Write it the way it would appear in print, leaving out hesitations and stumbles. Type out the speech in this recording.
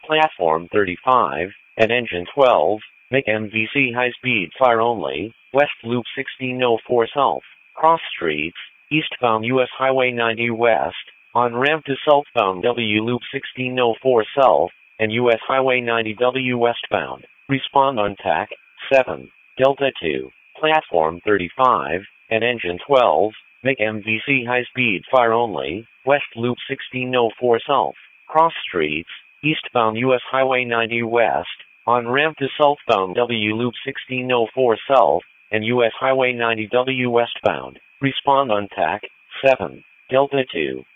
Platform 35, and Engine 12, make MVC high-speed fire only, West Loop 1604 South, cross streets, eastbound US Highway 90 West, on ramp to southbound W Loop 1604 South, and US Highway 90W westbound. Respond on TAC 7, Delta 2, Platform 35, and Engine 12, make MVC high-speed fire only, West Loop 1604 South, cross streets, eastbound US Highway 90 West, on ramp to southbound W Loop 1604 South, and US Highway 90W westbound. Respond on TAC 7, Delta 2.